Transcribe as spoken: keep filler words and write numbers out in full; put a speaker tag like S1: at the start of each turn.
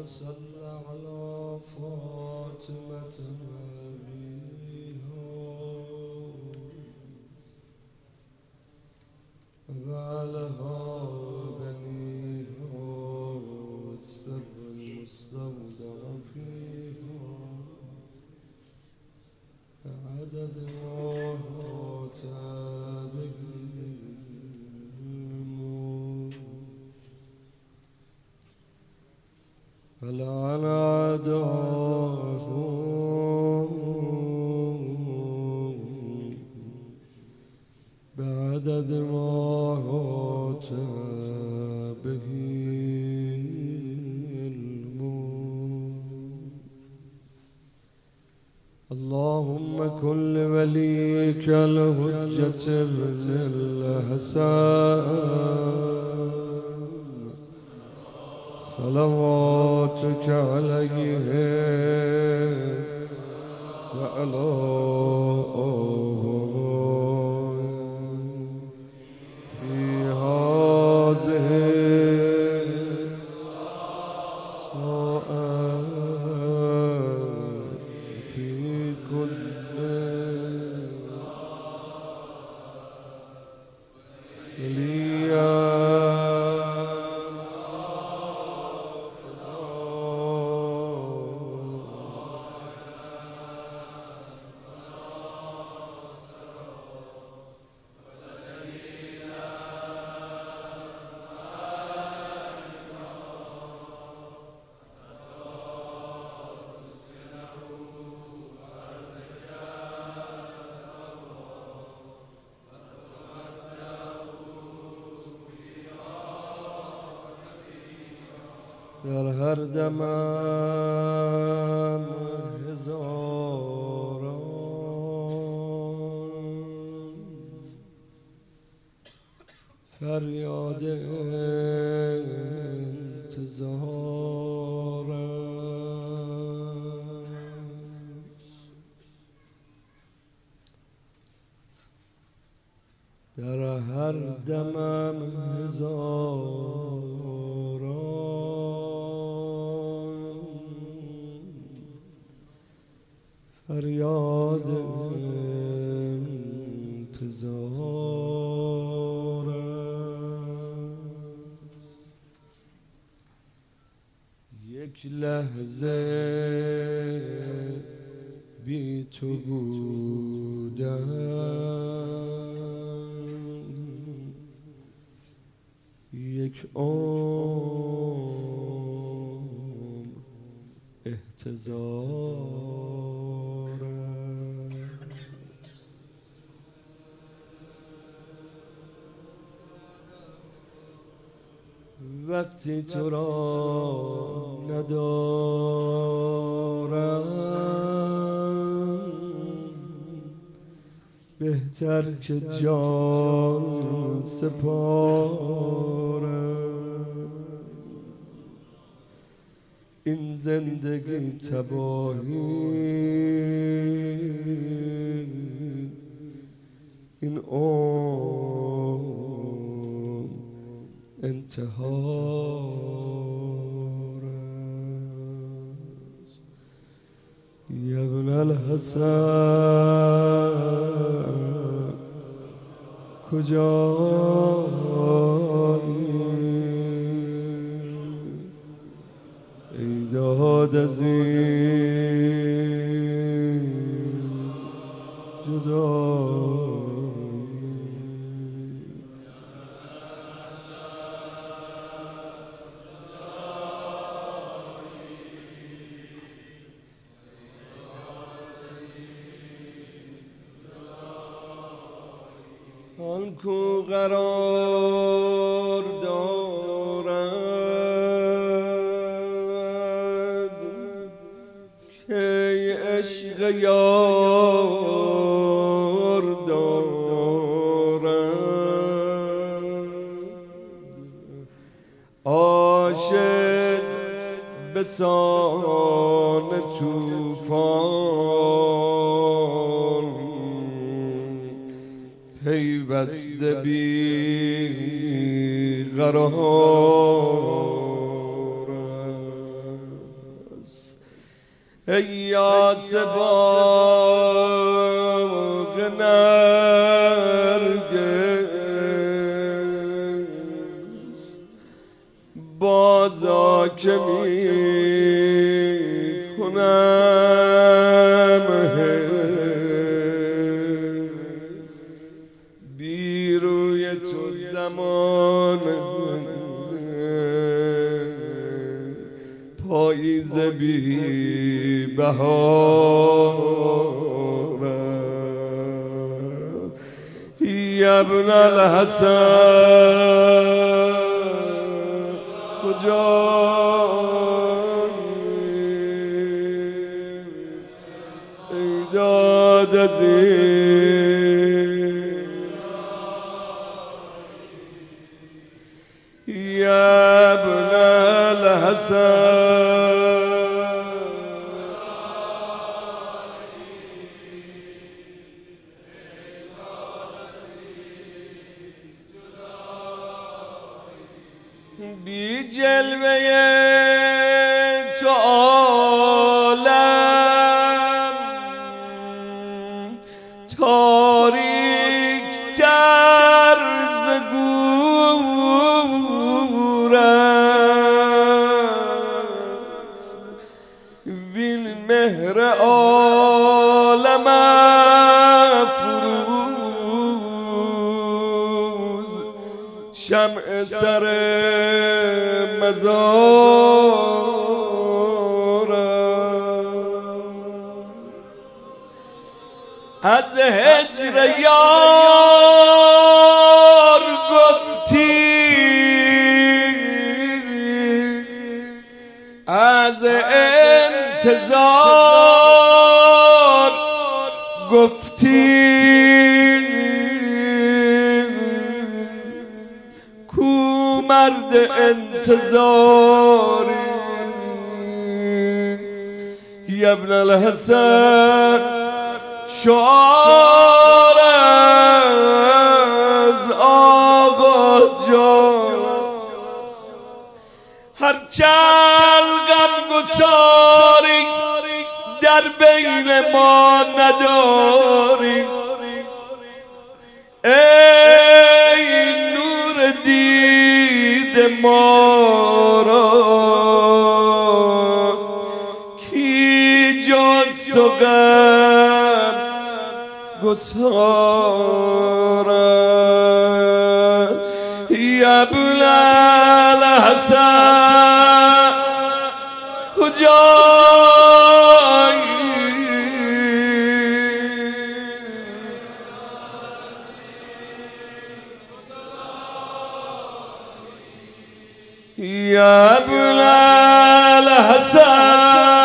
S1: صل على فاطمة أبيها وعلها بنيها والسر المستودع فيها عدد ما تابه فلعن أعداءهم بعدد ما هات به الموت. اللهم كن لوليك الحجة ابن الحسن صلواتك عليه وعلى آله في هذه الساعة في كل ليلة در هر دمم هزاران فریاد انتظار در هر دمم هزاران فریاد انتظار یک لحظه بی تو بودم یک عمر احتضار وقتی تو را ندارم بهتر که جان سپارم این زندگی تباهی این عمر انتحار است. یا ابن الحسن کجایی ای داد از این جدایی آن کو قرار دارد که عشق یار دارد عاشق بسان طوفان پیوسته بی قرار یاس باغ نرگس بازا که می کنم بی روی تو زمان پاییز بی بهارت یا ابن الحسن کجایی ای دادتی یا ابن الحسن بی جلوه تو عالم تاریک تر ز گور است وین مهر عالم افروز شمع سر مزارم از هجر یار گفتی از انتظار گفتی مرد انتظاری یا ابن الحسن شعار از آقا جان هر چند غمگساری در بین ما نداری ای نور دید ما را کی جز تو غم گسارد یا ابن الحسن کجایی یا ابن الحسن